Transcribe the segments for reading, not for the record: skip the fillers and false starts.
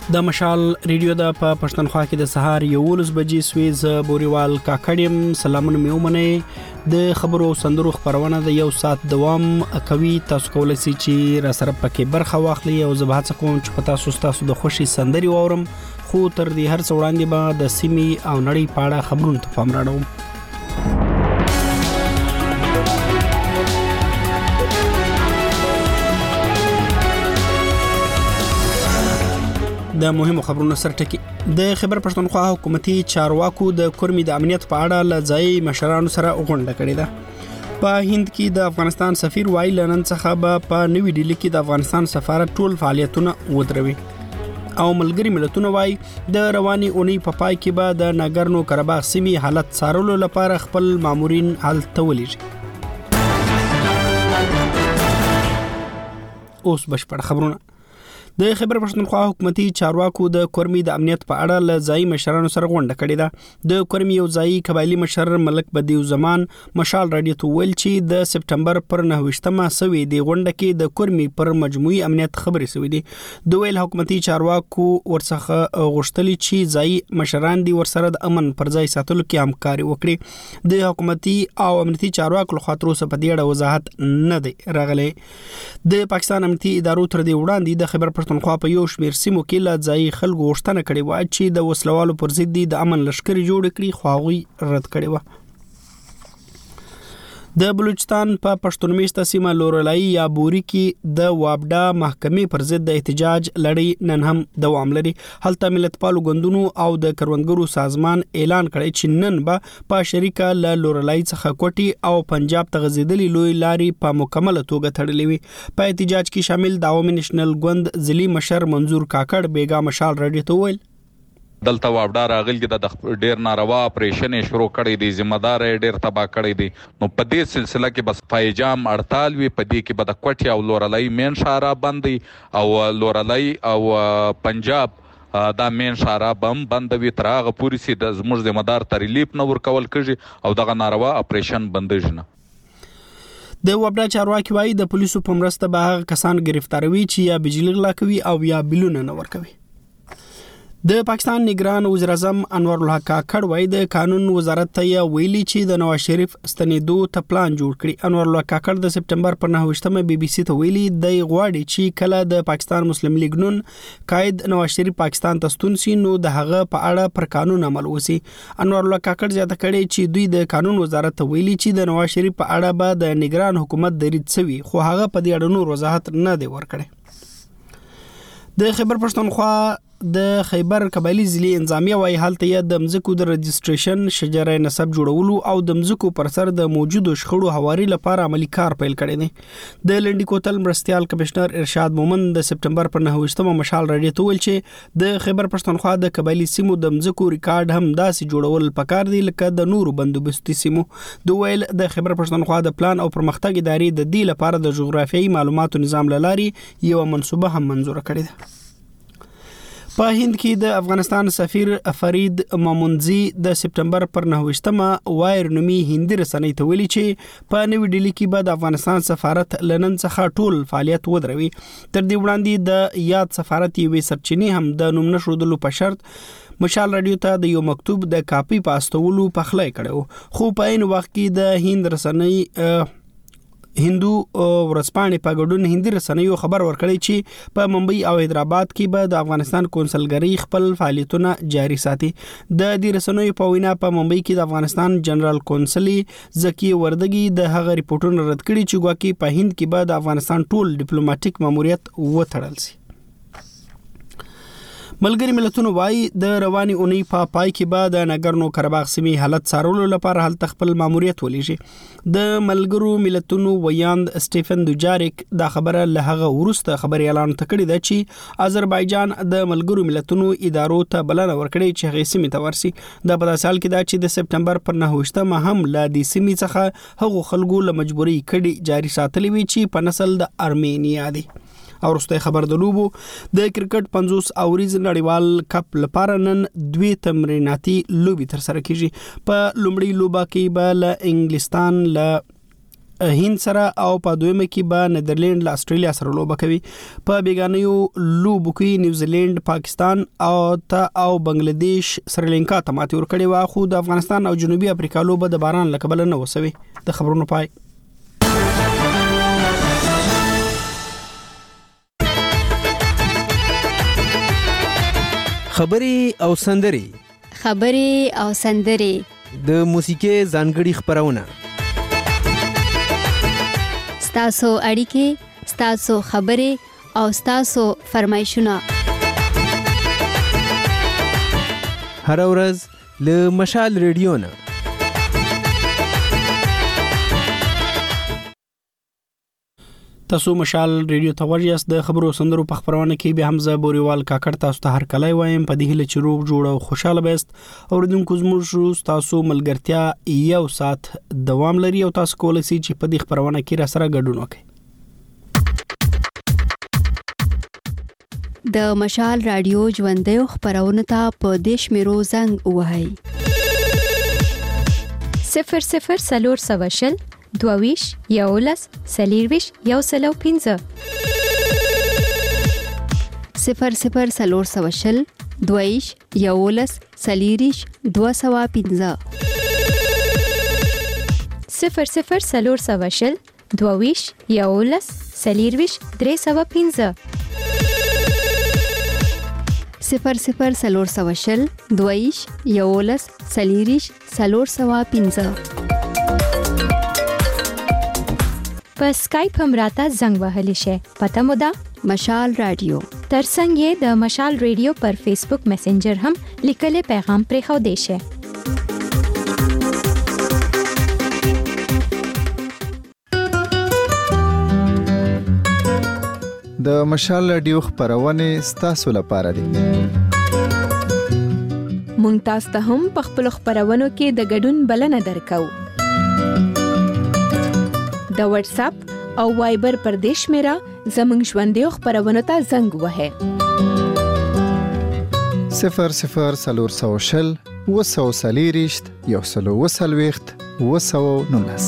د مشال ریډیو د پښتونخوا کې د سهار 11 بجې سویز بوريوال کاکړم سلامونه میومنه د خبرو سندرو خبرونه د یو سات دوام کوي. تاسو کولای شئ چې را سره پکې برخه واخلئ او زه به هڅه کوم چې تاسو د خوشي سندري واورم، خو تر دې هر څه وړاندې به د سیمې او نړۍ په اړه خبرونه ته پام راوړم. د مهمو خبرونو سرټکی د خبر پښتونخوا حکومتي چارواکو د کورمي د امنیت په اړه لځای مشرانو سره غونډه کړې ده. په هند کې د افغانستان سفیر وایي لنن څخه به په نوې ډیلی کې د افغانستان سفارت ټول فعالیتونه ودروي او ملګری ملتونه وایي د رواني اونۍ په پای کې به د ناګرنو کرباغ سیمې حالت څارلو لپاره خپل مامورین هلته ولېږي. اوس بشپړ خبرونه. د خبر پښتونخوا حکومتي چارواکو د کورمي د امنیت په اړه لځای مشرانو سره غونډه کړې ده. د کورمي یو ځای قبایلی مشر ملک بدیو زمان مشال رادیو ته ویل چې د سپټمبر پر 9مه سوي د غونډه کې د کورمي پر مجموعي امنیت خبرې سوي دي. د ویل حکومتي چارواکو ورڅخه غوښتلي چې ځای مشران دي ورسره د امن پر ځای ساتلو کې همکاري وکړي. د حکومتي او امنیتي چارواکو لخوا تر اوسه په دې اړه وضاحت نه دی راغلی. د پاکستان امنیتي ادارو تر دې وړاندې د خبر پښتونخوا په یو شمیر سیمو کې لا ځای خلکو غوښتنه کړې و چې د وسلوالو پر ضد د امن لشکري جوړ کړي، خو هغوی رد کړې و. د بلوچستان په پښتون میشته سیمه لورلای یا بوري کې د وابډا محکمې پر ضد د احتجاج لړۍ نن هم دوام لري. هلته ملتپالو ګوندونو او د کروندګرو سازمان اعلان کړی چې نن به په شریکه له لورلای څخه کوټي او پنجاب ته غځېدلې لوی لاري په مکمله توګه تړلې وي. په احتجاج کې شامل د عوامي نېشنل ګوند ځلي مشر منظور کاکړ بیګا مشال رادیو ته ویل دلته وابډا راغلی د ډیر ناروا اپریشن شروع کړی دی، ذمہ دار ډیر تبا کړی دی. نو په دې سلسله کې بس فایجام اړتال وی، په دې کې به د کوټي او لورلای مین شارا بندي او لورلای او پنجاب دا مین شارا بم بندوي تر هغه پورې سي د زموږ ذمہ دار تریلیف نه ورکول کیږي او دغه ناروا اپریشن بندیږي نه. د وابډا چارواکي وایي د پولیسو په مرسته به هغه کسان گرفتاروي چې یا بجلی غلا کوي او یا بیلونه نه ورکوي. د پاکستان نگران وزیر اعظم انور الحق کاکړ وایي د قانون وزارت ته ویلي چې د نواز شریف ستنېدو ته پلان جوړ کړي. انور الحق کاکړ د سپټمبر پر 9مه بي بي سي ته ویلي د غواړي چې کله د پاکستان مسلم لیگ نون قائد نواز شریف پاکستان ته ستون سي نو د هغه په اړه پر قانون عمل وسی. انور الحق کاکړ زیاته کړي چې دوی د قانون وزارت ته ویلي چې د نواز شریف په اړه به د نگران حکومت درید سوي، خو هغه په دې اړه نور وضاحت نه دی ورکړی. د خبر پښتونخوا د خیبر قبایلی ضلع انظامیه وايي هلته د مزکو د رجستریشن شجره نسب جوړولو او د مزکو پر سر د موجودو شخړو هواري لپاره عملی کار پیل کړی دی. د لنډی کوتل مرستيال کمشنر ارشاد مومند د سپټمبر پر 9مه مشال رادیو ته ویل چې د خیبر پښتونخوا د قبایلی سیمو د مزکو ریکارډ هم داسې جوړول پکار دی لکه د نورو بندوبستي سیمو. د ویل د خیبر پښتونخوا د پلان او پرمختګ ادارې د دې لپاره د جغرافیایي معلوماتو نظام لاري یو منصوبه هم منظور کړې ده. په هند کې د افغانستان سفیر فرید مامونزي د سپټمبر پر 9مه وایر نومي هندي رسنۍ ته ویلي چې په نوې ډیلی کې به د افغانستان سفارت لنن څخه ټول فعالیت ودروي. تر دې وړاندې د یاد سفارت یوې سرچینې هم د نوم نشودلو په شرط مشال رادیو ته د یو مکتوب د کاپی پاستولو پخلی کړو، خو په عین وخت کې د هند رسنۍ هندو ورځپاڼې په ګډون هندي رسنیو خبر ورکړی چې په ممبئی او حیدرآباد کې به د افغانستان کونسلګری خپل فعالیتونه جاري ساتي. د دې رسنیو په وینا په ممبئی کې د افغانستان جنرال کونسلي زکی وردګي د هغه ریپورتونو رد کړي چې ګواکې په هند کې به د افغانستان ټول ډیپلوماټیک ماموریت وتړل شي. ملګری ملتونه وایي د رواني اونۍ په پای کې به د ناګرنو کرباغ سیمې حالت څارلو لپاره هلته خپل ماموریت ولېږي. د ملګرو ملتونو ویاند سټیفن دوجاریک دا خبره له هغه وروسته خبري اعلان کړی دی چې آذربایجان د ملګرو ملتونو ادارو ته بلنه ورکړي چې هغه سیمې ته ورسي. دا په داسې حال کې دا چې د سپټمبر پر 9مه هم له دې سیمې څخه هغو خلکو له مجبوري کډي جاري ساتلې وي چې په نسل د ارمینیا دي. او وروسته خبر د لوبو د کرکټ 50 اوریز نړیوال کپ لپاره نن 2 تمریناتي لوبي تر سره کیږي. په لومړی لوبه کې به له انګلستان له هند سره او په دویمه کې به نیدرلند له استرالیا سره لوبه کوي. په بیګانیو لوبو کې نیوزیلند پاکستان او بنگلاديش سریلانکا ته ماتې ورکړې و، خو د افغانستان او جنوبي افریقا لوبه د باران له کبله نه وسوي. د خبرونو پای. خبري او سندري د موسیقي ځانګړي خبرونه، ستاسو اړیکې، ستاسو خبرې او ستاسو فرمایشونه هر ورځ له مشال ریډیو نه. تاسو مشال ریډیو ته ورجاست. د خبرو سندرو په خبرونه کې به حمزه بوريوال کاکړ تاسو ته هر کله وایم په دې هله چې روغ جوړ او خوشاله بست. اوردونکو زموږ تاسو ملګرتیا یو سات دوام لري او تاسو کولای شئ چې په دې خبرونه کې را سره ګډون وکړئ. د مشال رادیو ژوندۍ خبرونه ته په دیش میرو زنګ وهاي 00 22 یولس سلیرویش یو سلو 15 00 22 یولس سلیریش 215 00 22 یولس سلیرویش 315 00 22 یولس سلیریش 315 په اسکایپ هم راته زنګ وهلی شي. پته مو ده مشال رادیو. ترڅنګ یې د مشال ریډیو پر فیسبوک میسنجر هم لیکلي پیغام پرې خو دی شي. د مشال رادیو خبرونه ستاسو لپاره دي. مونږ تاسو ته هم په خپل خبرونو کې د ګډون بلنه درکو. د واتس اپ او وایبر پر دیش میرا زمنګ ژوندۍ خبرونه ته زنګ وهه 00 وسوسلیریشت یو سلو وسلويخت وسو نونس.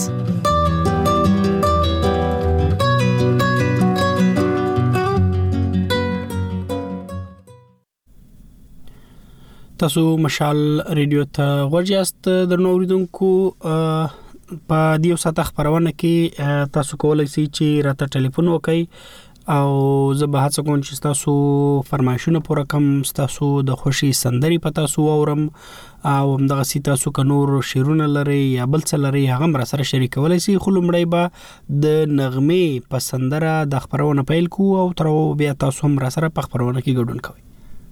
تاسو مشال ریډیو ته ورجاست. د نوریدونکو په دیو ساته خبرونه کې تاسو کولای شئ چې راته ټلیفون وکړئ او زه به هڅه کوم چې تاسو فرمایشونه پوره کم، تاسو د خوشي سندري پتا سو اورم او همدغه سي تاسو ک نور شیرونه لري یا بل څه لري هغه مر سره شریکولای شئ. خو لمړی به د نغمه پسندره د خبرونه پیل کو او تر بیا تاسو هم را سره په خبرونه کې ګډون کوئ.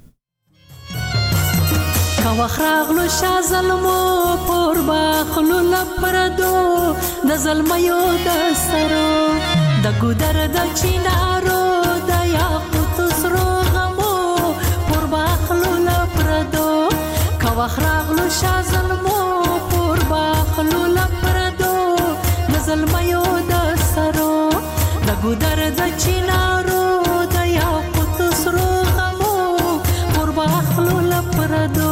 کاوخراغلو شازلمو پور باخلو لپردو د زلمیو د سرو د ګودر د چینارو د یاقوت سرو غمو پور باخلو لپردو کاوخراغلو شازلمو پور باخلو لپردو د زلمیو د سرو د ګودر د چینارو د یاقوت سرو غمو پور باخلو لپردو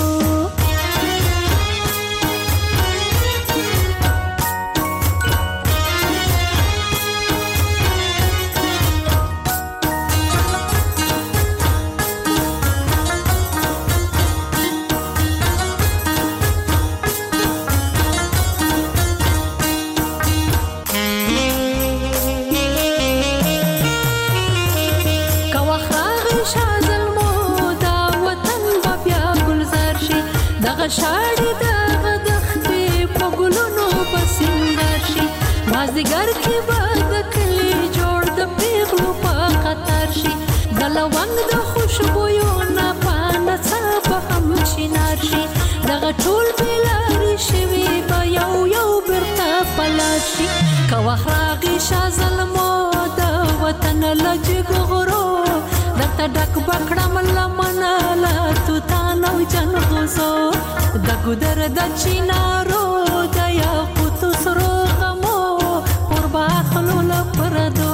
شاړې د غدختې په ګلونو بسنګر شي مازدیګر کې به د کلي جوړ د پیغلو په خطر شي د لونګ د خوشبویو نه پانه څه به هم شینار شي دغه ټول بېلارې شوي به یو یو بیرته پلار شي که وخت راغی شاه زلمو د وطن له جګو غرو درته ډک بکړم لمنه له توتان او جنغوزو د ګودر د چینارو د یاقوت سرو غمو پر باخلو لپردو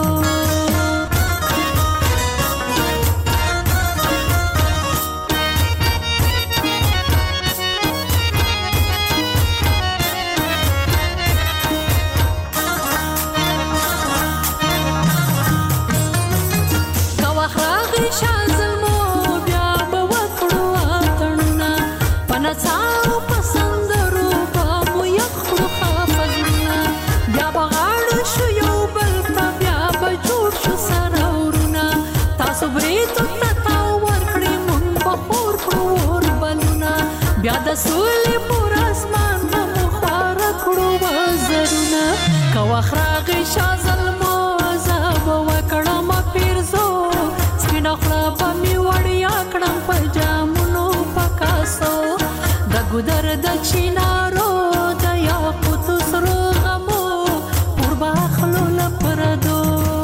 بیا د سولې پر اسمان مخوار کړو وزرونه کوخ راغی شازلمو زاب وکړم پیرزو سپین خپل په می وړیا کړم په جامونو پکاسو د ګدر د چینارو د یاقوت سرو غمو پر باخلو لپردو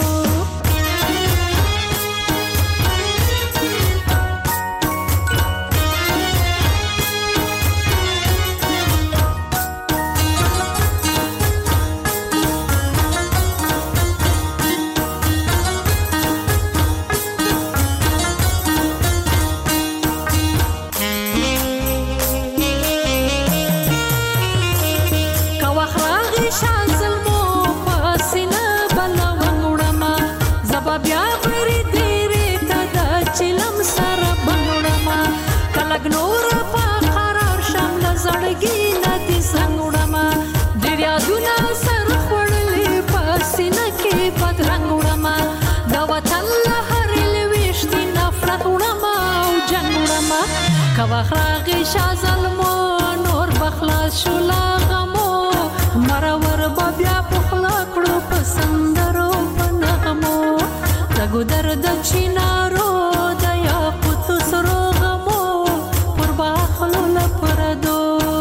کواخراغی شازلمو نور بخلاص شولا غمو مرور بیا پخلا کړو پسندرو پنغمو دغه درد چینارو د یاقوت سرو غمو پر باخلو لپردو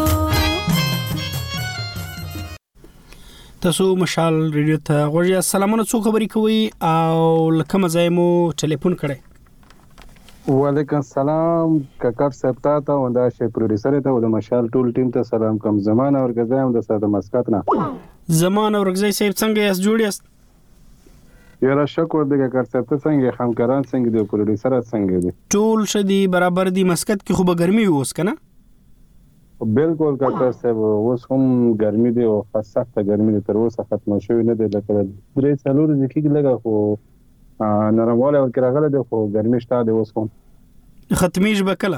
تاسو مشال ریډیو ته غوړی سلامونه څو خبرې کوي او لکه مزایمو ټلیفون کړي وعلیکم السلام کاکر صاحب ته وندا شي پروډوسر ته د مشال ټول ټیم ته سلام کوم زمان اور غزایم د ساده مسکات نه زمان اور غزای صاحب څنګه یاست جوړ یاست یاره شکر دی کاکر صاحب ته څنګه همکاران څنګه دی پروډوسر څنګه دی ټول شدي برابر دی مسکت کې خو به ګرمي اوس کنه بالکل کاکر صاحب اوس هم ګرمي دی او سخت ګرمي دی تر اوسه ختم شوی نه دی لکه درې څلور ځکه لګا خو نرمواله او کراغله د خو ګرمي شته د اوس هم ختمیش بکله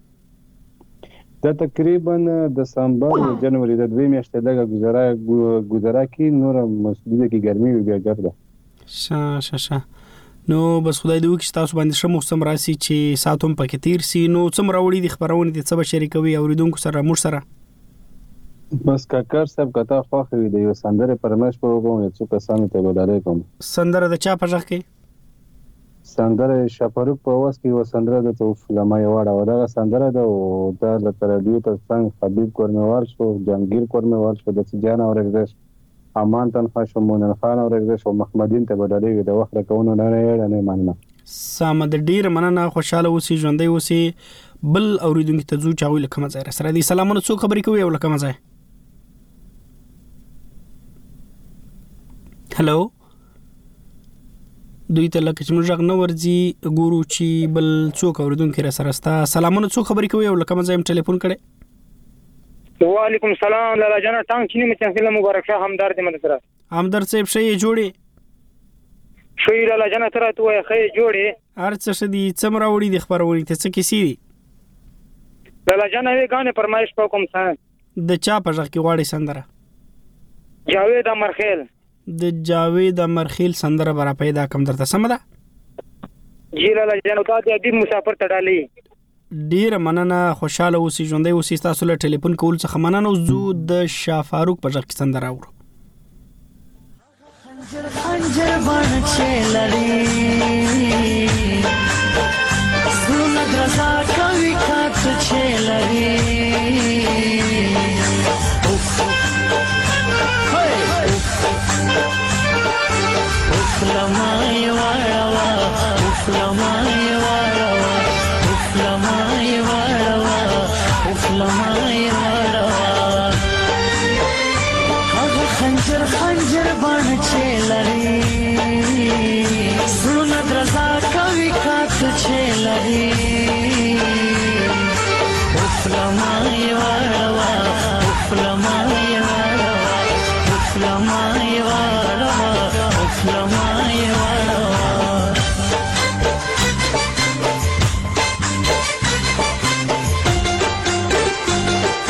دا تقریبا دسمبر او جنوري د دوی میاشتې لګه گزارا کی نور مسجد کی ګرمي بیا ګرځي شا نو بس خدای دې وکړي تاسو باندې شمو سم راسي چې ساتوم پکې تیر سي نو څومره وړي د خبرونه دي څه به شریکوي اوریدونکو سره مور سره بس کاکر صاحب کته خوخه دی یو سندره پرمش په وګم یو څه کسانو ته ودارې کوم سندره د چا په ځخ کې سندره شپرو په واس کې و سندره د توف لمای واړه و دا سندره د د رادیو ته څنګه حبیب کورنوال شو جنگیر کورنوال شو د جان اورګدش امان تنخوا شو مونن خان اورګدش او محمدین ته بدلې د وخت راکونو نه نه ماننه سم د ډیر مننه خوشاله اوسې ژوندۍ اوسې بل اوریدونکو ته ځو چاوي لکه مزه سره دي سلامونه څو خبرې کوي او لکه مزه هلو دوی ته لکه چې موږ نه ورځي ګورو چې بل څوک اوریدونکو را سره ستا سلامونه څو خبرې کوي او لکه مزه ټلیفون کړي وعلیکم السلام لالا جانا ټانګ چینی مچنسله مبارک شاه همدار دې مدد سره همدار صاحب شي جوړي شوی لالا جانا تر ته وای خې جوړي ارڅ شدي څمرا وړي د خبرونه ته څه کیسي لالا جانا وی غانه فرمایش په کوم څه د چا په ځخ کې واړی سندره جاوید امرخیل د جاوید امرخیل سندره برا پیدا کم درته سم ده جی لالا جانا ته دې مسافر تړالي ډیر مننه خوشاله اوسې ژوندۍ اوسې تاسو له ټلیفون کول څخه مننه زو د شاه فاروق په ځخ کې سندره اورو خنجر باندې چلري سونه درزا کوي کات چلري لمای واړوا لمای واړوا لمای واړوا لمای واړوا هغه خنجر باندې چلري سونه درزا کوي کات چلري لمای واړوا لمای واړوا لمای واړوا لمای واړوا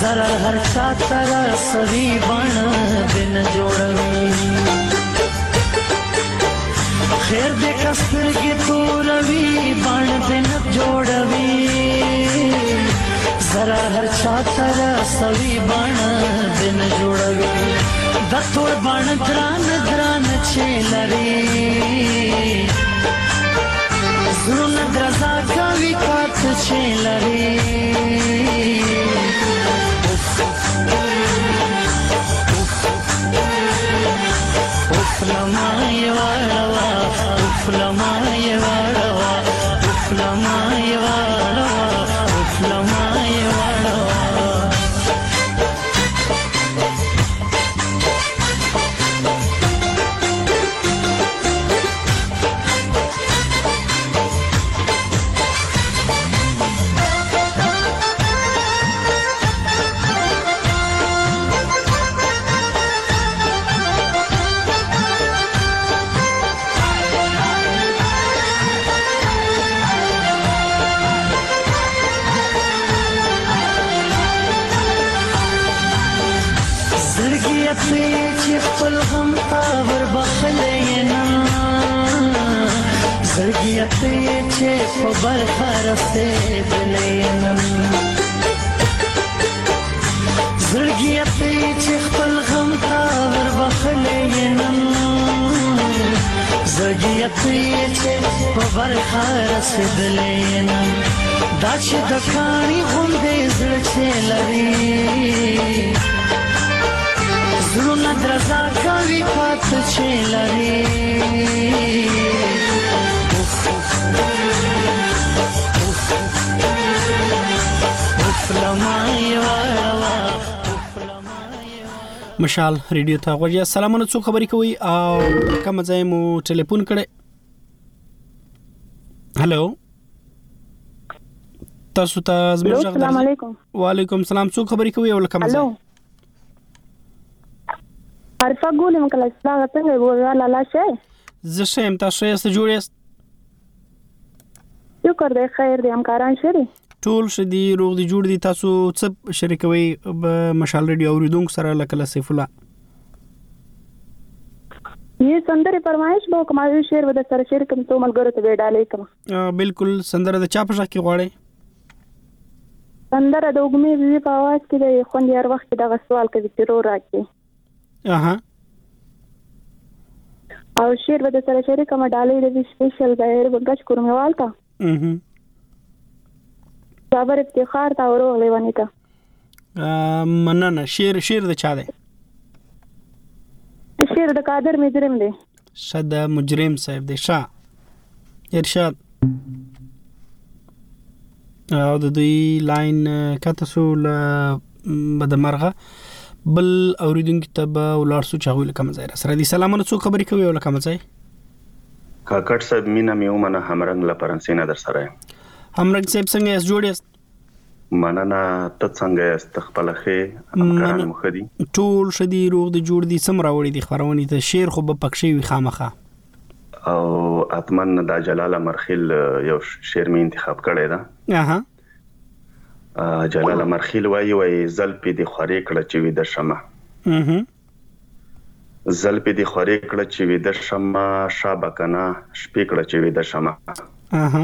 zarar har chata ra savi ban din jodavi khair de kasr ki tu ravi ban din jodavi zarar har chata ra savi ban din jodavi da tod ban dran chelare zruna draza kavi kat chelare uflamay wadawa uflamay wadawa uflamay wadawa uflamay wadawa che pobar kharaste belaynam zurgiyate che khpal gham khabar bakhleynam zurgiyate che pobar kharaste belaynam dash dakani ghunde zurche lari zruna draza kavi pat che lari مشال ریډیو ته غوړیا سلامونه څو خبرې کوي او کوم ځای مو ټلیفون کړي هالو تاسو ته زموږ غږ السلام علیکم وعلیکم السلام څو خبرې کوي او کوم ځای عارفه ګولم کله څنګه وګورل لاله شي زه شم تاسو یې ست جوړیست یو کړ دې خیر دې همکاران شری ټول شدي روغ دي جوړ دي تاسو څه شریکوي مشال ریډیو اوریدونکو سره لکه سیف الله یہ سندره فرمایش به کومه شعر ود سره شعر کوم ته ملګرو ته وډالې کوم بالکل سندره د چا په ځکه غواړي سندره د وګمې وی په आवाज کې د خوند هر وخت د سوال کوي چې رو راکې اها او شعر ود سره شعر کوم ډالې د سپیشل غیر بنګش کوموال تا صبر افتخار تا ورو لیوانی تا مننه شعر د چا دی شعر د قادر مجرم دی شد مجرم صاحب دی شاه ارشاد او د دوی لاین کته سول بدمرغه بل اوریدونکو ته به ولارسو چاغول کوم ځای سره دي سلامونه څو خبرې کوي او کوم ځای کاکټ صاحب مینا میومنه همرنګ لا پرنسینا در سره همرنګ صاحب څنګه اس جوړیست مننه ته څنګه است خپل خې همکاران مخدي ټول شدي روغ دي جوړ دي سم راوړي دي خبرونه ته شعر خو په پکښې وي خامخه او اتمن دا جلال مرخیل یو شعر می انتخاب کړی دا اها جلال مرخیل وای زلپې دی خوري کړه چې وي د شمه زلپې دی خوري کړه چې وي د شمه شابکنا شپې کړه چې وي د شمه اها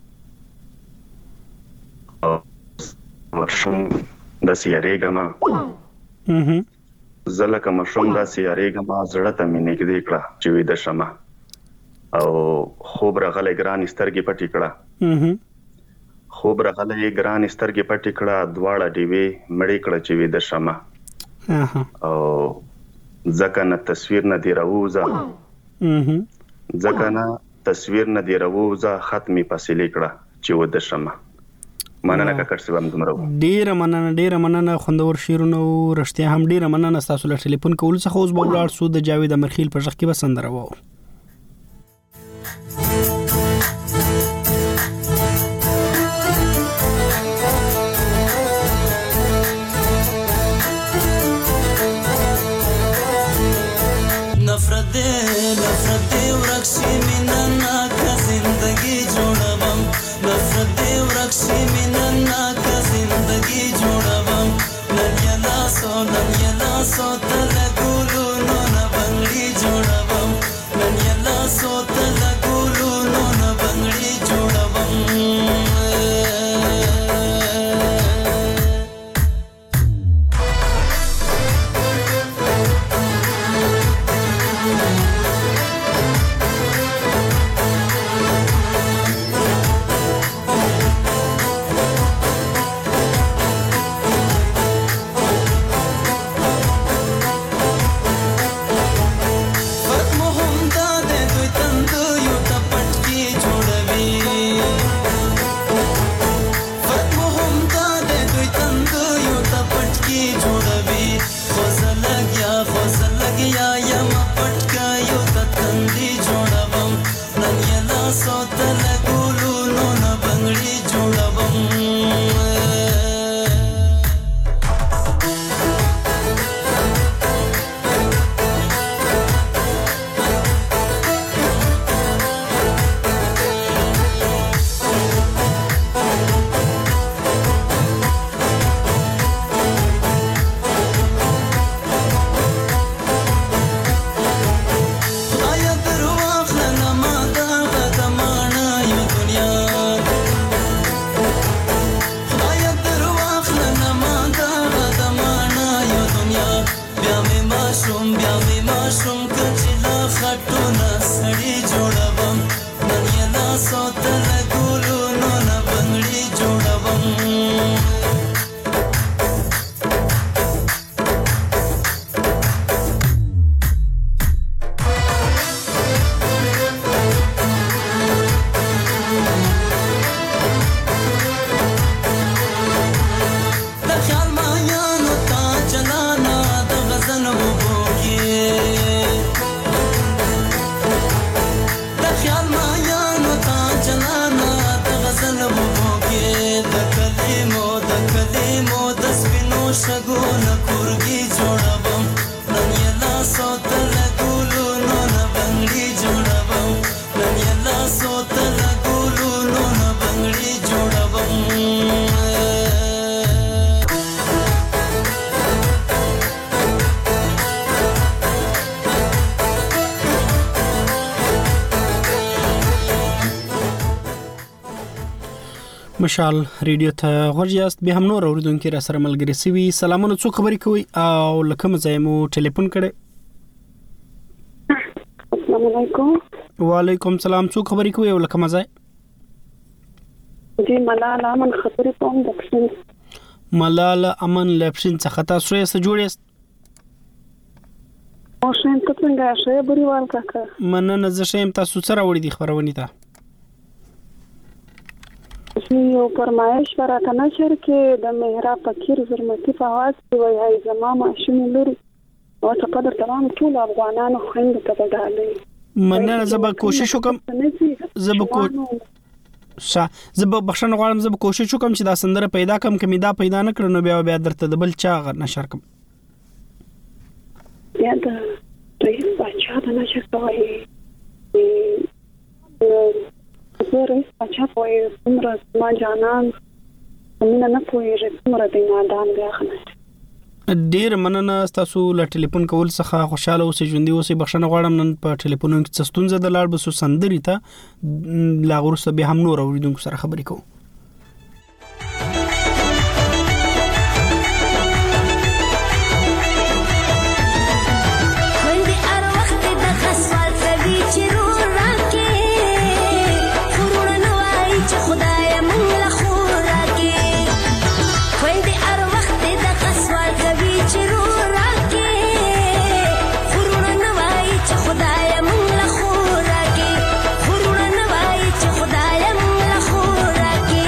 مشوم د سیارېګما زلکه مشوم د سیارېګما زړه ته مې نګدې کړه چې وي د شمه او خوب راغله ګران سترګې پټې کړه خوب راغله ګران سترګې پټې کړه دواړه دیوي مړې کړه چې وي د شمه او ځکه نه تصویر نه دی راوځه ځکه نه تصویر نه دی راوځه ختمي فاصله کړه چې و د شمه مننه کاکړ سیوام دمرو ډیره مننه خوندور شیرونه او رښتیا هم ډیره مننه تاسو له ټلیفون کول څخه اوس به ولاړ سو د جاوید امرخیل په ځخ کې وسندره وو नफरत वरक्षी मिनन्ना का जिंदगी जोड़बम नफरत वरक्षी मिनन्ना का जिंदगी जोड़बम न شګو نه کورګي جوړوم نن یې لاسو ته لګولو نو نه بنګړي جوړوم نن یې لاسو ته لګولو نو نه بنګړي جوړوم مشال ریډیو ته غوړیاست به هم نور اوریدونکو را سره ملګری سوي سلامونه څو خبرې کوي او لکه مزه مو ټلیفون کړي السلام علیکم وعلیکم السلام څو خبرې کوي او لکه مزه جی ملال امن خبرې کوم د پښین ملال امن لپشین څخه تاسو یې سره جوړیاست او شین ته څنګه شې بریوال کاکا مننه زه شیم تاسو سره وړي دي خبرونه ته یو فرمایش راته نشر کې د مهرا فقیر زرمتی په आवाज کې وایي زما ماشوم لري او څه قدر تمام ټول افغانانو خويند ته بدالي مننه زه به کوشش وکم زه به بخښنه غواړم زه به کوشش وکم چې دا سندره پیدا کم کمی دا پیدا نه کړم نو بیا درته د بل چا غر نشر کوم یا دا رئیس بچا د نشر کوي زه بچا پوي عمره ما جانان مینه نه پوهیږي څومره دی نادان بیا خنه ډیر مننه تاسو له ټلیفون کول څخه خوشاله اوسئ ژوندۍ اوسئ بخښنه غواړم نن په ټلیفونونو کې څستونزه د لاړ بسو سندري ته لا غوسه به هم نور اوریدونکو سره خبرې کوو خدایا مونږ له خورا کې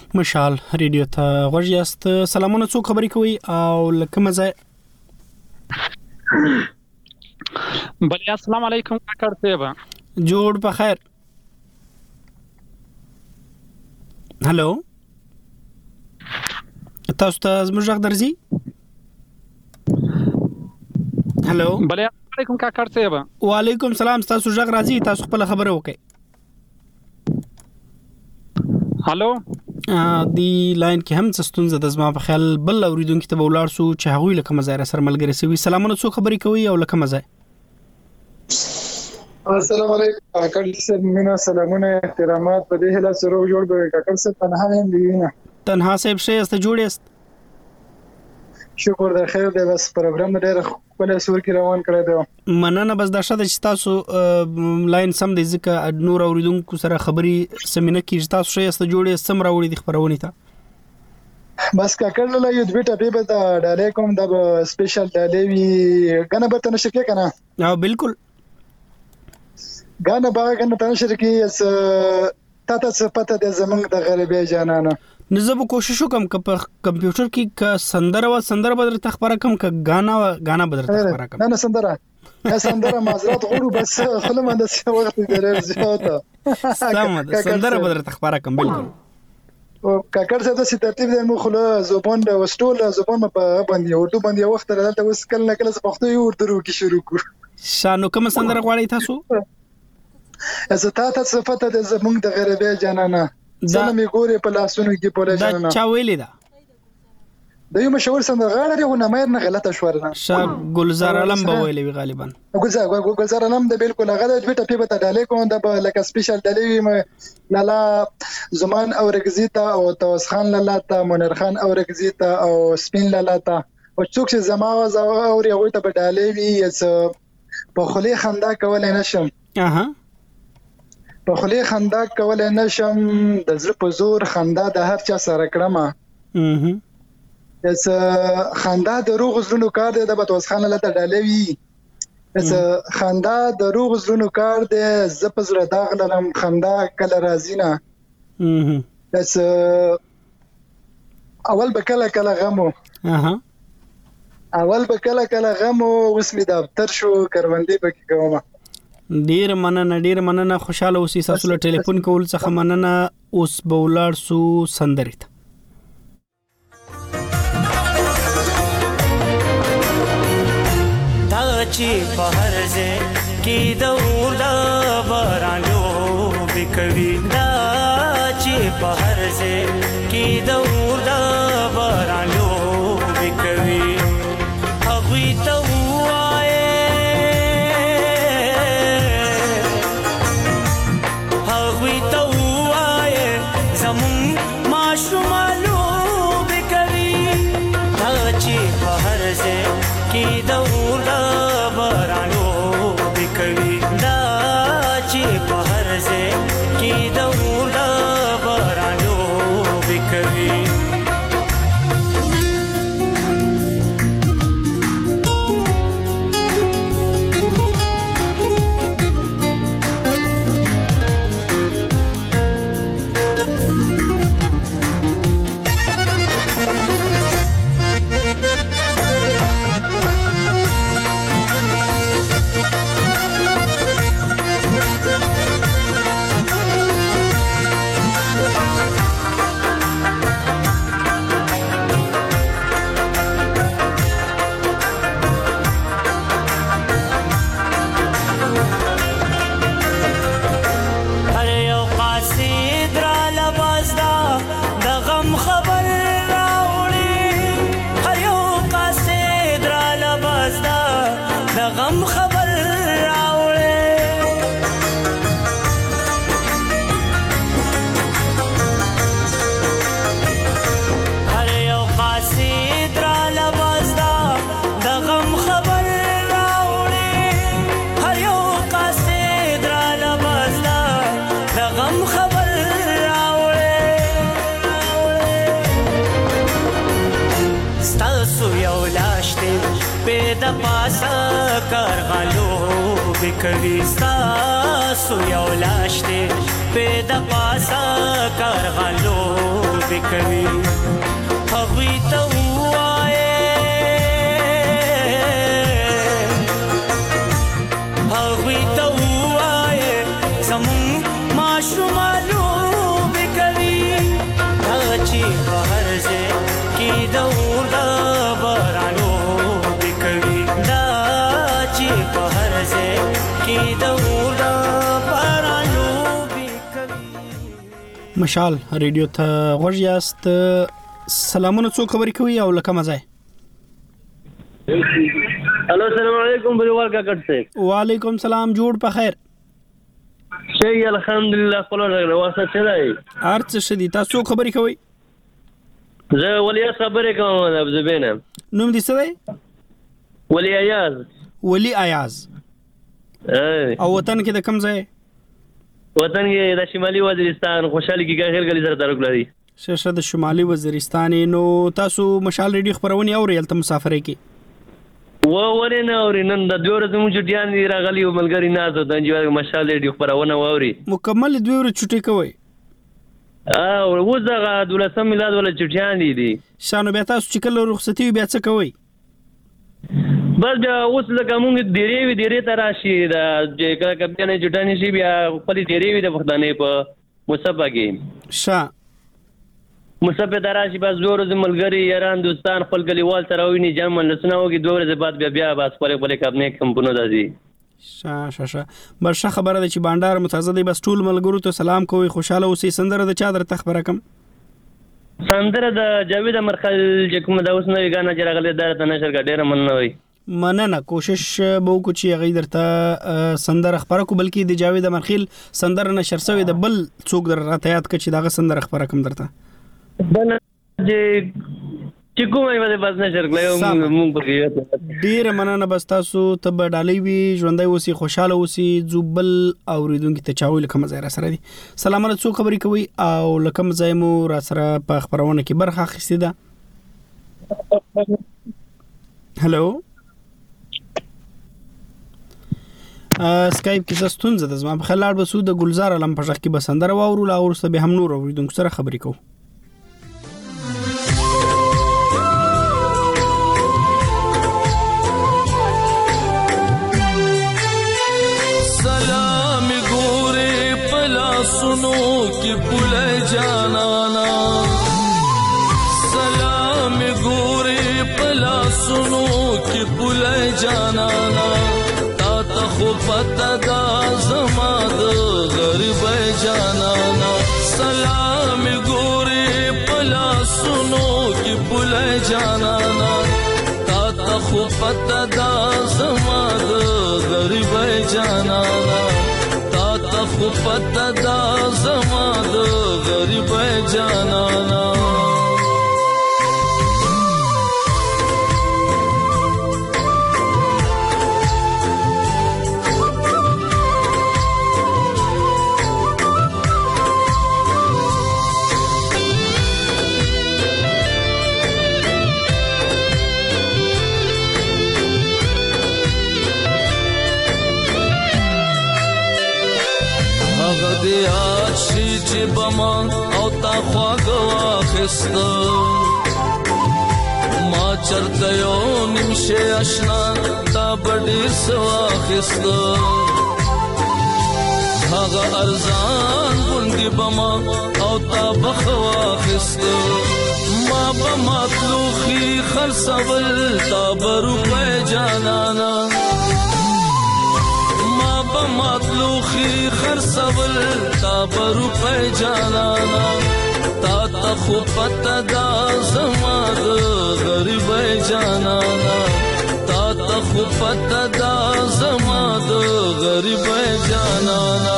مشال ریډیو ته غوږ یاست. سلامونه، څوک خبرې کوي او لکه مزه؟ بله السلام علیکم کاکړ صاحب. جوړ په خیر. هلو، تاسو ته زموږ غږ درځي؟ هلو، بله السلام علیکم کاکړ صاحب. وعلیکم سلام، تاسو غږ راځي، تاسو خپل خبره وکړئ. هلو، دی لاین کې هم څه ستونزه د زما په خیال بل اوریدونکو ته ولاړ سو چې هغوی لکه مزه سره ملګری سوي. سلامونه، څوک خبرې کوي او لکه مزه؟ السلام علیکم کاکړ صاحب. مینا سلامونه احترامات په دې هله سره جوړ به کاکړ صاحب تنها هم دیونه تنها صاحب شې است جوړیست. شکر د خیر دی، بس پروګرام ډېر خپل سور کې روان کړی دی. مننه، بس دا شته چې تاسو لاین سم دی ځکه نور اوریدونکو سره خبري سمینه کې تاسو شې است جوړیست سم راوړي د خبرونه ته. بس کاکړ له یو دوی ټاپې به دا ډالې کوم د سپیشل ډالې وی غنه به تنه شکه کنه. ها بالکل غنه باغ غنه تنه شرکی اس تاسو پته د زمنګ د غریبې جانانه نزه به کوشش وکم ک په کمپیوټر کې ک سندره بدر تخبره کم ک غانا بدر تخبره کم. نه سندره معذرت غوړو بس خلم د وخت ډېر زیاته سندره بدر تخبره کم. بالکل کاکړ څه د ترتیب د مخله زبان د وستول زبان په باندې اردو باندې وخت راځي اوس کله نه کله پښتو یو اردو کې شروع کو. شانو کوم سندره غواړی تاسو؟ از تاسو صفته د زمونږ د غریبې جانانه زنه می ګوري په لاسونو کې په جانانه. دا چا ویلی دا؟ د یو مشهور سندرغاړی دی، نمایر نه غلطه شورنه. شاه گلزار علم به ویلی وی غالبا. گلزار علم د بالکل هغه د ټویټر په ډالې کوم د لکه سپیشل ډالې لالا زمان او رگزیتا او توس خان لالا تا منیر خان او رگزیتا او سپین لالا تا او څوک چې زما او یو ته په ډالې وی په خلی خندا کولای نشم. په خلی خندا کولای نشم د زړه په زور خندا د هر چا سره کړم. اس خندا د روغ زړونو کار دی د بتوس خان لاله ډالې وی. اس خندا د روغ زړونو کار دی زپزړه داغ لرم خندا کله راځینا. اس اول بکله کله غمو اول بکله کله غمو اوس می دفتر شو کروندې پکې کومه. ډیر مننه خوشاله اوسې. تاسو له ټلیفون کول څخه مننه. اوس به ولاړ سو سندرې ته. دا چې په هر ځای کې د اوله بارانو بکوي دا چې په هر ځای کې د اوله بارانو بکوي هغوی ته کوي ستاسو یو لاش دی په د پاسه کارغلو کوي هغوی ته ووایې هغوی ته ووایې زمونږ ماشومان لوبې کوي هغه چې په هر ځای کې د اور د باران لوبې کوي دا چې په هر ځای کې د اور د باران لوبې کوي. مشال ریډیو ته غوږ یاست. سلامونه، څوک خبرې کوي او له کومه ځای؟ الو السلام علیکم بلیوال کاکړ صاحب. وعلیکم سلام، جوړ په خیر؟ شي الحمدلله. خپل واسطه څه دی؟ هر څه ښه دي. تاسو څوک خبرې کوئ؟ زه ولی خبرې کوم د ابوظبینه. نوم دې څه دی؟ ولی ایاز. ولی ایاز. او وطن کې د کوم ځای؟ وطن کې د شمالي وزیرستان خوشحالي کې غیر غلي سره تعلق لري. شه د شمالي وزیرستان. نو تاسو مشال ریډیو خبرونه اورئ تل مسافرې کې؟ ورې نه اوري. نن د 2 ورځې موږ چټیان دي راغلي او ملګری نازو د انجوای مشال ریډیو خبرونه اوري. مکمل 2 ورځې چټي کوي؟ اوس دغه 12 میلاد ولا چټیان دي. شانو بیا تاسو چې کله رخصتي بیا څه کوي؟ بس بیا اوس لکه موږ ډیرې ته راشي د کله کله نه چټانی شي بیا خپل ډیرې وي د پښتنې په مصبه کې مصبه دراشي. بس 2 ورځې ملګری یاران دوستان خپل کلیوال سره ویني جمع لسنه وږي 2 ورځې بعد بیا بس خپل کابینه کمپونو دازي. شه برشه خبره ده چې بانډار متعزه دی. بس ټول ملګرو ته سلام کوي، خوشاله اوسئ. سندره د چا درته خبره کوم؟ سندره د جاوید امرخل چې کوم د اوس نوې غانا چې راغلی دا ته نشر کا ډیره مننه کوشش به وکړو چې هغه درته سندره خبره کو، بلکې د جاوید امرخل سندره نشر شوی د بل څوک در راته یاد کړي چې داغه سندره خبره کوم درته بنا چې کومه یو د بس نشر کړو مونږ پکې. ډیر مننه. بس تاسو ته به ډالۍ وي، ژوندۍ اوسئ، خوشاله اوسئ. زوبل اوریدونکو ته چاوي لکه مزه را سره دي. سلامونه، څوک خبرې کوي او لکه مزه مو را سره په خبرونه کې برخه اخیستې ده؟ هلو سکایپ کې ستونزه ده. زما په خلاړ بسو د ګلزار علم په ځخ کې بسندره واورو لا ورسته به هم نور اوریدونکو سره خبرې کوو. सुनो कि पुले जाना सलाम गोरे पला सुनो कि पुले जाना ता तखुफत दा जमाद गरीब जाना सलाम गोरे पला सुनो कि पुले जाना ता तखुफत दा जमाद गरीब जाना خو پتا دا زما د غریب جانانا دیاد شی چې بمان او تا خواږه واخسته ما چرته یو نیمشه اشنا تا بډې سواخسته هغه ارزان غوندې بما او تا بخواخسته ما بمطلوخي خرڅول تا بروپه جانانا مطلوخي خرڅول تا بروپه جانانا تا خو پتا دا زما د غریب جانانا تا خو پتا دا زما د غریب جانانا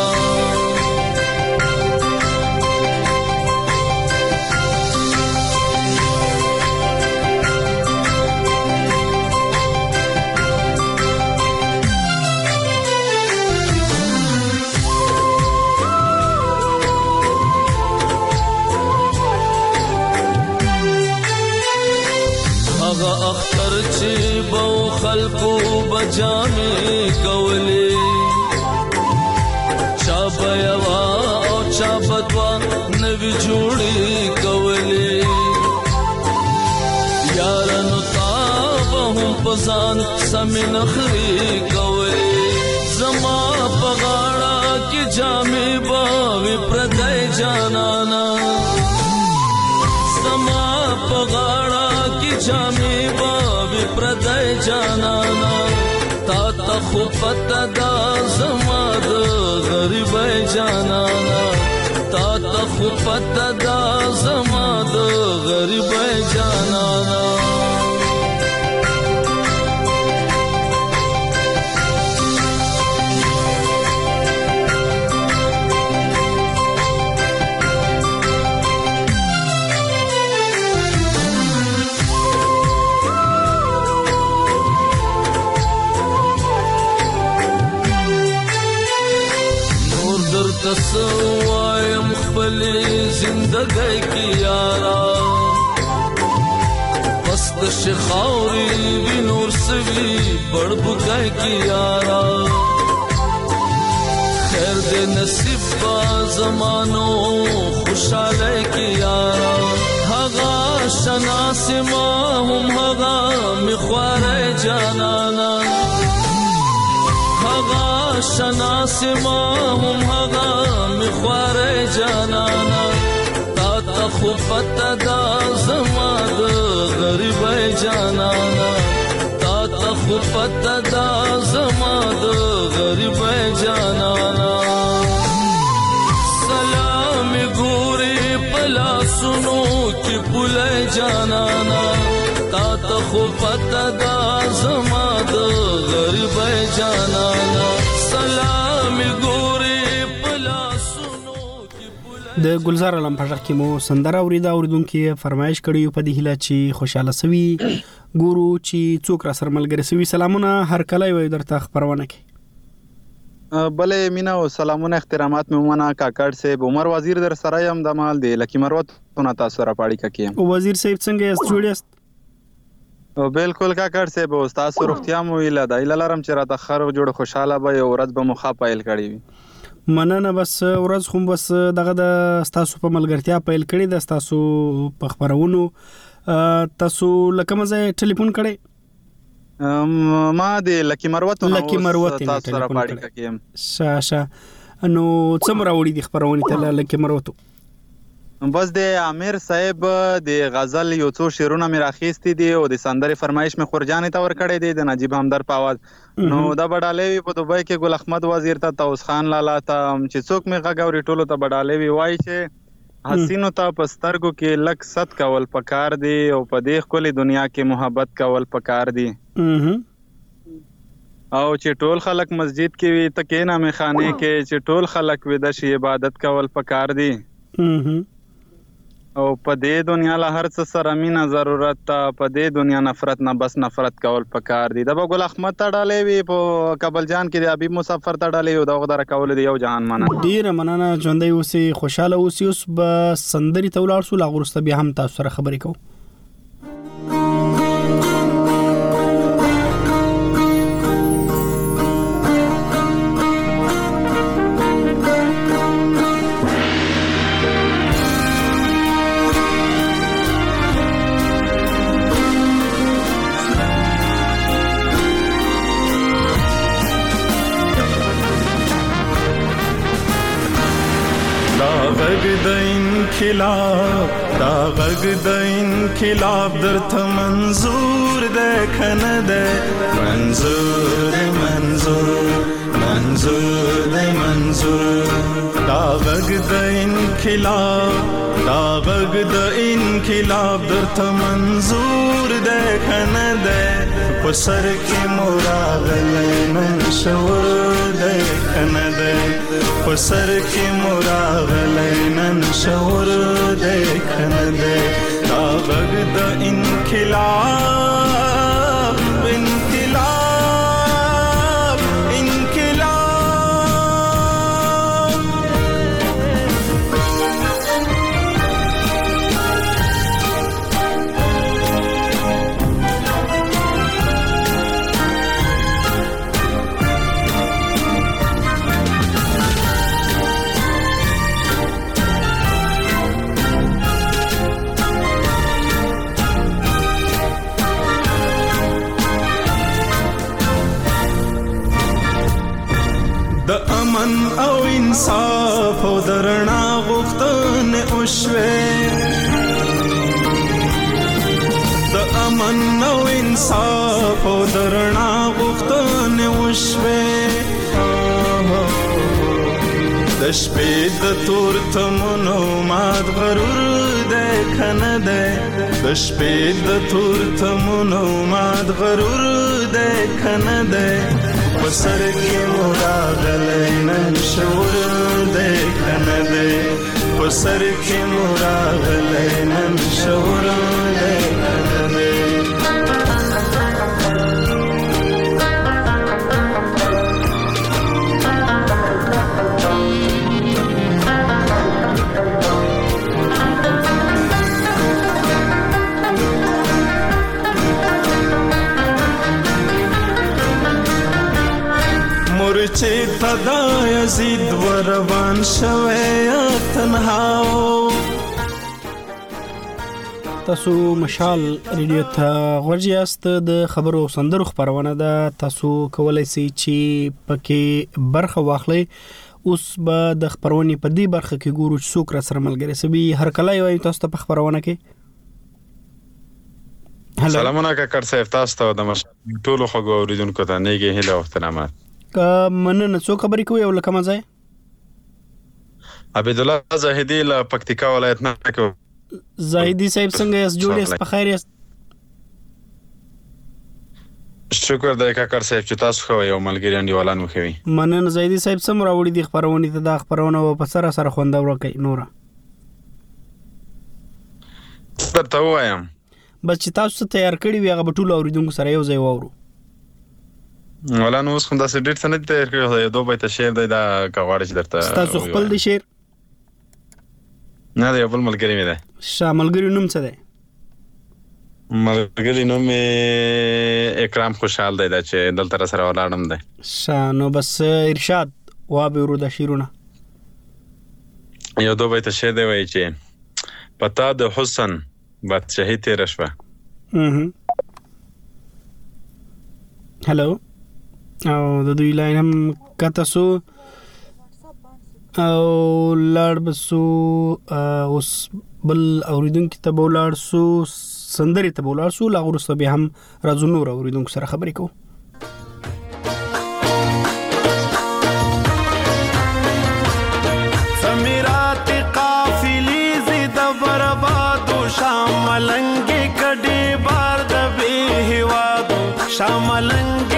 اختر چې بو خلقو بجامې کولې چا بيوا او چا بدوا نوی جوړی کولې یارانو تا به هم پزان سمې نخري کولې زما په غاړه کې جامې به وي پردی جانانا زما په غاړه کې جامې به وي پردی جانانا تا ته خو پته ده زما د غریبۍ جانانا تا ته خو پته ده زما د غریبۍ جانانا تسوایم خپلی زندگی کی یارا پست شخاوری بی نور سوی بڑبگئی کی یارا خیر دے نصیب پا زمانو خوشحالی کی یارا حغا شناس ما هم حغا مخواری جانانا حغا شناس ما هم حغا مخواری جانانا تا تا خو پته دا زما د غریبۍ جانانا تا تا خو پته دا زما د غریبۍ جانانا سلام ګوري پلا سنو کی بولای جانانا تا تا خو پته دا زما د غریبۍ جانانا سلام ګوري پلا سنو د ګلزار علم په ځکه مو سندره اوریدا اوریدونکو فرمایش کړی په دې هله چې خوشاله سوي ګورو چې څوک را سره ملګری سوي سلامونه هر کله وي درته خبرونه کوي بله مینا او سلامونه احترامات میمونه کاکړ صاحب عمر وزیر در سره یم د مال دی لکی مروت نه تاسو را پاړی کیم او وزیر صاحب څنګه است جوړیست او بالکل کاکړ صاحب او تاسو روغتیا مو ویل د لارم چې را تخر جوړ خوشاله به او ورځ به مخه پایل کړی مننه بس ورځ خو بس دغه د تاسو په ملګرتیا پایل کړی د تاسو په خبرونو تاسو لکه مزه ټلیفون کړی ما د لکی مروت تاسو را پاړی کیم شاشه نو څومره وړي د خبرونه ته لکی مروت بس د امیر صاحب د غزل یو څو شعرونه مې راخېستې دي او د سندرې فرمایش مې خورجانې ته ورکړی دی د نجیب همدر په आवाज نو دا بډالې وی په دوبۍ کې ګل احمد وزیر ته توس خان لالا ته چې څوک مې غاګوري ټولو ته بډالې وی وای چې حسینو ته پسترګو کې لک ست کول پکار دی او په دې خولي دنیا کې محبت کول پکار دی او چې ټول خلک مسجد کې وي ته کې نامه خانه کې چې ټول خلک وي د شی عبادت کول پکار دی او په دې دنیا له هر څه سره مینا ضرورت ته په دې دنیا نفرت نه بس نفرت کول پکار دی د ګل احمد ته ډالې وی په کابل جان کې د حبیب مسافر ته ډالې یو دغه در کول دی یو جهان مننه ډیر مننه ژوندۍ اوسې خوشاله اوسې اوس به سندري تولار سو لاغورسته به هم تاسو سره خبرې کوو دا غږ د انقلاب درته منظور ده کنه ده منظور دا غږ د انقلاب درته منظور ده کنه ده په سر کې مراغله نن شور ده کنه ده په سر کې مراغله نن شور ده کنه ده دا غږ د انقلاب وشوې د امن او انصاف او درنا غوښتنې وشوې د شپې د تور تمنو مات غرور دی کنه دی د شپې د تور تمنو مات غرور دی کنه دی په سر کې مو راغلی نن شعور دی کنه دی په سر کې مو راغلی نن شعور دی کنه دی چې تدا یزید وروان شوی تنهاو تاسو مشال ریډیو ته غوږ یاست د خبرو سندرو خبرونه ده تاسو کولای شئ چې پکې برخه واخلئ اوس به د خبرونې په دې برخه کې ګورو چې څوک را سره ملګری سوي هر کله یو تاسو ته په خبرونه کې سلامونه کاکړ صاحب تاسو ته د مشال ټولو خبرو اوریدونکو ته نیږي هیله او احترامات مننه څو خبرې کوي او لکه مزه عبد الله زاهدی له پکتیکا ولایت نه کو زاهدی صاحب څنګه یاست جوړ یاست په خیر یاست شکر دای کاکړ صاحب چې تاسو خو یو ملګری انډیوالان مخوي مننه زاهدی صاحب سم راوړي دي خبرونه ته د خبرونه په سره خوندور کوي نورا درته وایم بس چې تاسو تیار کړی وي هغه ټول اوریدونکو سره یو ځای وورو ولا نو اوس کوم دا سټیټ سند تیار کړی یو دوه بیت شعر دی دا کاوړ چې درته تاسو خپل دی شعر نه دی خپل ملګری مې ده شاملګری نوم څه دی ملګری نوم اکرام خوشحال دی دا چې دلته سره ولاړم دی شانو بس ارشاد وابه ورو د شیرونه یو دوه بیت شعر دی وایي چې پتا د حسن بادشاہی تیر شوه هلو او د دوی لاین هم کته سو او لاړ بسو اوس بل اوریدونکو ته بولاړ سو سندري ته بولاړ سو لا ورسته به هم راځو نور اوریدونکو سره خبرې کوو سمیرات قافلی زید بربادو شاملنگی کډي بار د به هوادو شاملنگی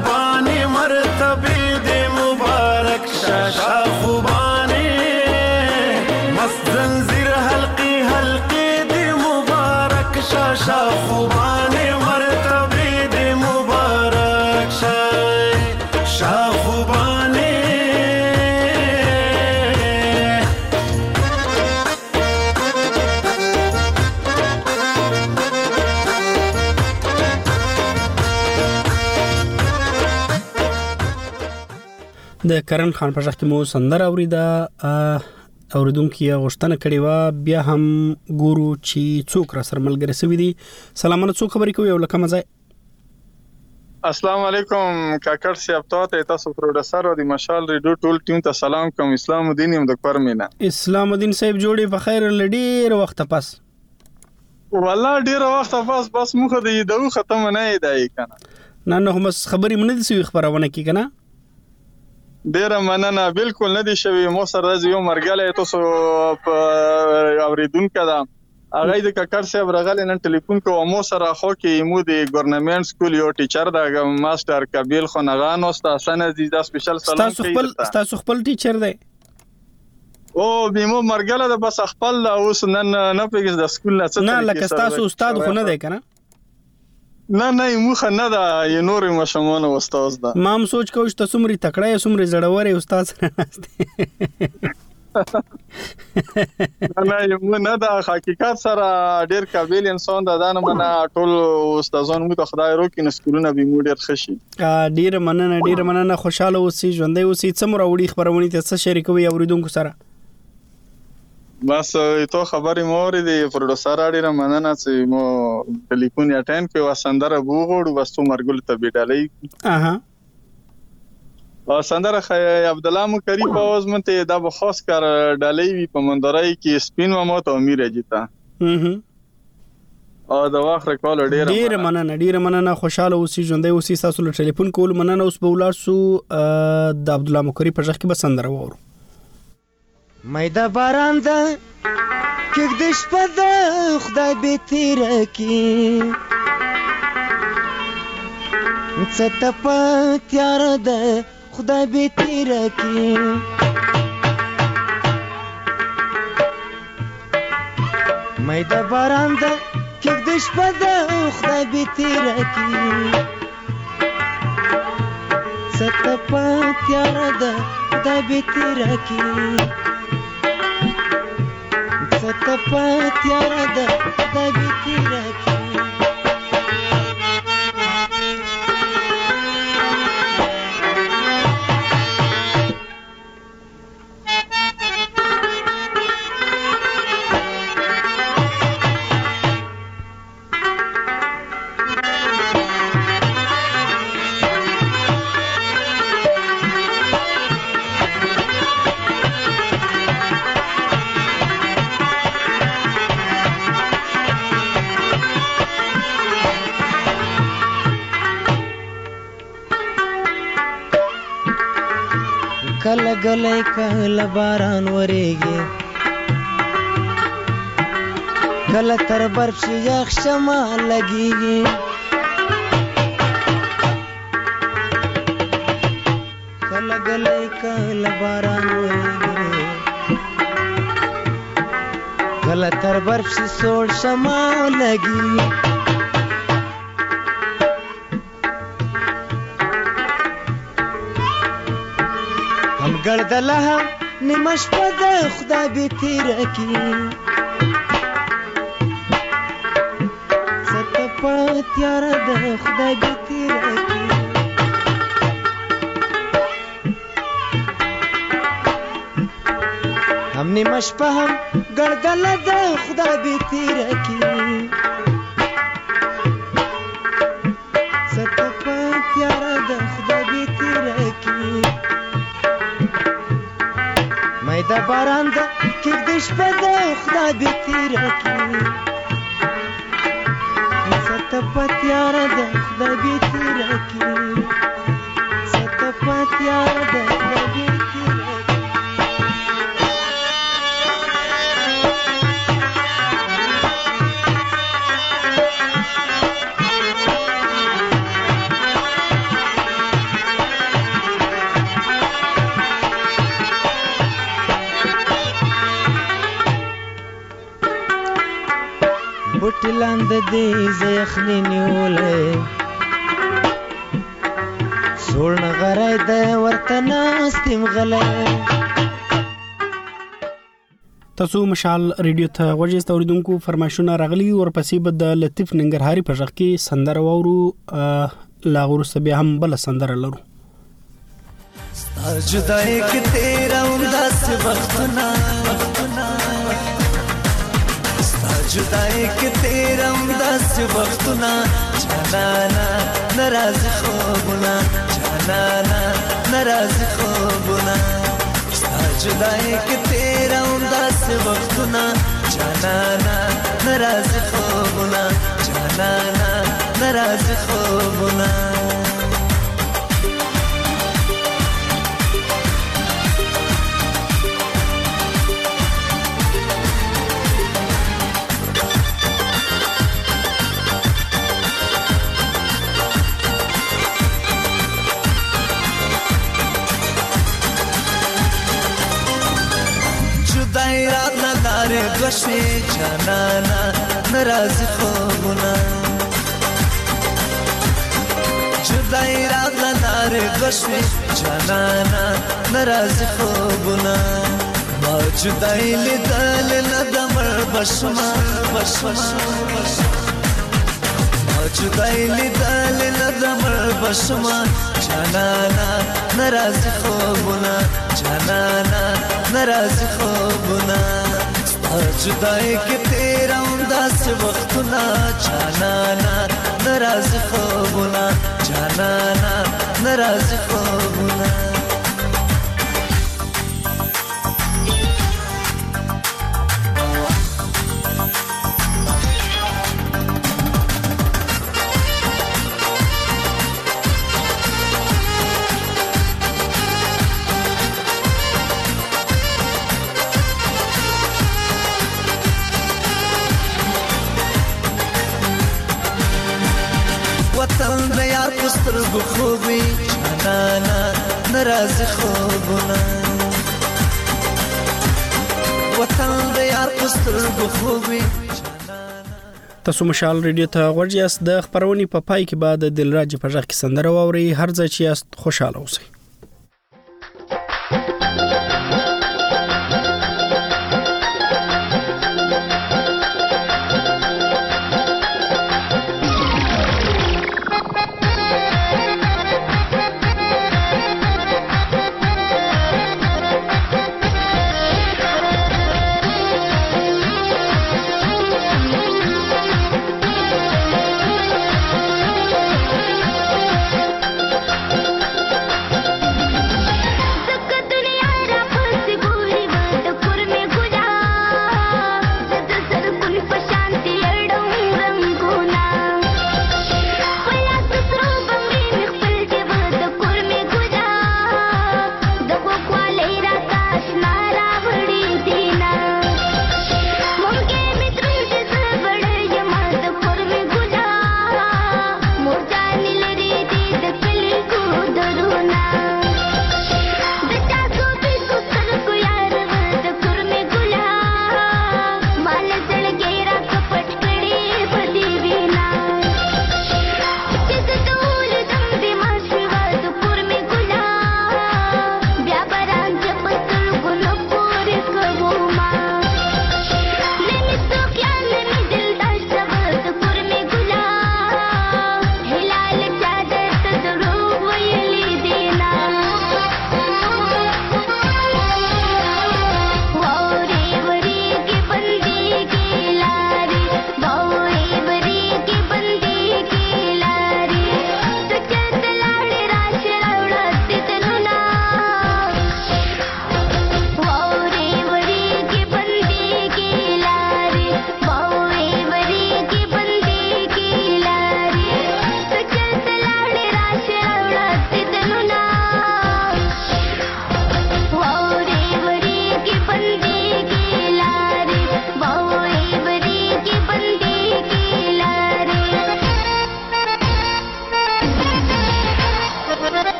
خوبانی مرتبه دی مبارک شا خوبانی مست زنجیر حلقی حلقی دی مبارک شا خوبانی مرتبه دی مبارک شا خوبانی د کرن خان په ځخ کې مو سندره اوریده اوریدونکو غوښتنه کړې و بیا هم ګورو چې څوک را سره ملګری سوي دي. سلامونه، څوک خبرې کوي او لکه مزه؟ السلام علیکم کاکړ صاحب، تاسو پروډوسر او د مشال ریډیو ټول ټیم ته سلام کوم. اسلام الدین یم د کورمینا. اسلام الدین صاحب جوړې په خیر لډیر وخت پس. والله ډیر وخت پس موږ د ختم نه دی کنه. نه هم خبرې منه دي سوي خبرونه کی کنه. ډیره مننه، بالکل نه دی شوی. مو سره یو مرګله تاسو اوریدونکو دا هغه د کاکړ صاحب راغلی نن ټلیفون کو مو سره خو کې مو د ګورنمنت سکول یو ټیچر دا ماستر کابل خنغان او تاسو د سپیشل سلام کوي. تاسو خپل ټیچر دی؟ او بیمو مرګله د بس خپل اوس نن نه پیګس د سکول نه څه نه لکه تاسو استاد خو نه دی کنه. نه موخه نه دا یو نور مشمون استاد دا. ما هم سوچ کوم چې تاسو مری تکړه یې سمري زړور یې استاد نه نه دا حقیقت سره ډیر قابل انسان دا نه منه ټول استادان مو ته خدای روکي نسکولونه به مو ډیر خشي. ډیر مننه خوشاله اوسئ ژوندۍ اوسئ. څومره وړي خبرونه ته شریکوي اوریدونکو سره؟ بس تو خبرې مورې دی پروډوسر ډیر مننه چې مو ټلیفون اټینډ کړو. سندره بوغوړو بس تو مرګل ته بیډالې سندره عبد الله مکری په اوس منته دا به خاص کار ډالې وی په مندرای کې سپین و مو ته امیر جیتا او دا واخره کول ډیر مننه خوشاله اوسئ ژوندۍ اوسئ. تاسو له ټلیفون کول مننه. اوس به ولار سو د عبد الله مکری په ځخ کې به سندره وورو. مایدا باران ده کېږ د شپه ده خدای به تیره کړي څه تپه تیاره ده خدای به تیره کړي مایدا باران ده کېږ د شپه ده خدای به تیره کړي څه تپه تیاره ده خدای به تیره کړي ستپا تیارا دا بیتی رکھی کله گلے کله باران وریږي کله تر برف شي یخ شمع لګيږي کله گلے کله باران وریږي کله تر برف شي سوړ شمع لګيږي ګردله نیمه شپه ده خدای به تیره کړي څه تپه تیاره ده خدای به تیره کړي هم نیمه شپه هم ګردله ده خدای به تیره کړي څه تپه تیاره ده خدای به تیره کړي مایدا باران ده کېږ د شپه ده خدای به تیره کړي څه تپه تیاره ده خدای به تیره کړي څه تپه تیاره ده خدای به تیره لاند دې زخنی نیولې سوړ نغړای د ورته ناستم غلې. تاسو مشال ریډیو ته غوږی اوریدونکو فرمایشونه راغلي ورپسې به د لطیف ننګرهاري په ژغ کې سندره وورو لا غوسه بیا هم بل سندره لرو. جدای کې تیرا انداز وختنا جدای کې تیرا انداز وختنا جانانا ناراض خوبنا جانانا ناراض خوبنا جدای کې تیرا انداز وختنا جانانا ناراض خوبنا جانانا ناراض خوبنا. دوشوی جانانا ناراض خوبنا جدای راغلا نار دوشوی جانانا ناراض خوبنا ما جدای لیدل ندمر بشما ما جدای لیدل ندمر بشما جانانا ناراض خوبنا جانانا ناراض خوبنا جدای کې تیرا انداز وختنا جانانا ناراض خوبنا جانانا ناراض خوبنا. سترګو خوبي جانانا ناراض خوبنا وطن د یار سترګو خوبي. تاسو مشال ریډیو ته غوږی یاست. د خبرونې په پای کې بعد د دلراج په ژغ کې سندره واوري. هر ځای چې یاست خوشاله اوسئ.